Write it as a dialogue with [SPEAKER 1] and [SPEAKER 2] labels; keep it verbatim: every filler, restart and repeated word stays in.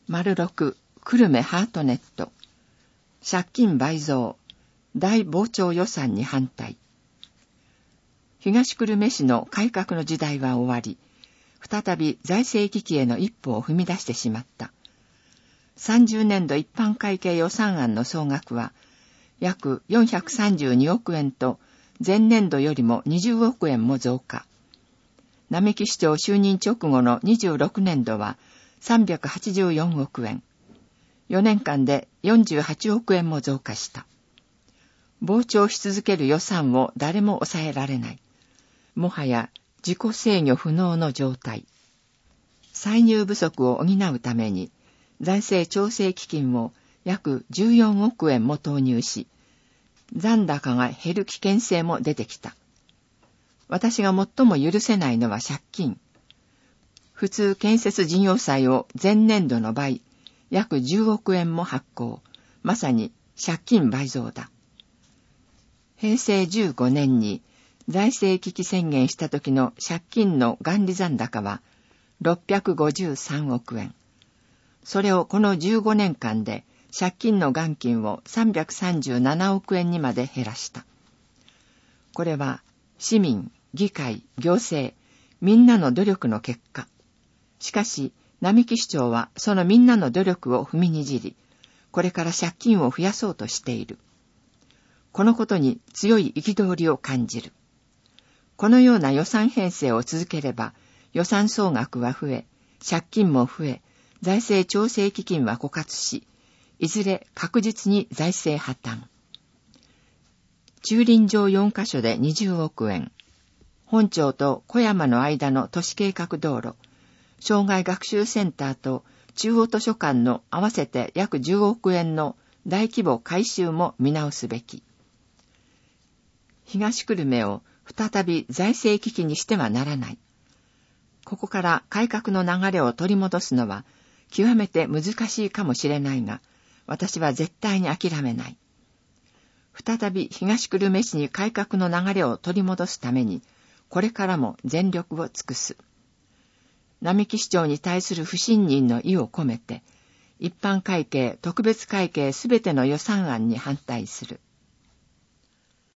[SPEAKER 1] 丸六、久留米ハートネット。借金倍増、大膨張予算に反対。東久留米市の改革の時代は終わり、再び財政危機への一歩を踏み出してしまった。さんじゅうねんど一般会計予算案の総額は、約よんひゃくさんじゅうにおくえんと、前年度よりもにじゅうおくえんも増加。並木市長就任直後のにじゅうろくねんどは、さんびゃくはちじゅうよんおくえん。よねんかんでよんじゅうはちおくえんも増加した。膨張し続ける予算を誰も抑えられない。もはや自己制御不能の状態。歳入不足を補うために、財政調整基金を約じゅうよんおくえんも投入し、残高が減る危険性も出てきた。私が最も許せないのは借金。普通建設事業債を前年度の倍、約じゅうおくえんも発行。まさに借金倍増だ。へいせいじゅうごねんに財政危機宣言した時の借金の元利残高はろっぴゃくごじゅうさんおくえん。それをこのじゅうごねんかんで借金の元金をさんびゃくさんじゅうななおくえんにまで減らした。これは市民、議会、行政、みんなの努力の結果。しかし、並木市長はそのみんなの努力を踏みにじり、これから借金を増やそうとしている。このことに強い憤りを感じる。このような予算編成を続ければ、予算総額は増え、借金も増え、財政調整基金は枯渇し、いずれ確実に財政破綻。駐輪場よんかしょでにじゅうおくえん。本町と小山の間の都市計画道路、障害学習センターと中央図書館の合わせて約じゅうおくえんの大規模改修も見直すべき。東久留米を再び財政危機にしてはならない。ここから改革の流れを取り戻すのは極めて難しいかもしれないが、私は絶対に諦めない。再び東久留米市に改革の流れを取り戻すために、これからも全力を尽くす。並木市長に対する不信任の意を込めて、一般会計、特別会計すべての予算案に反対する。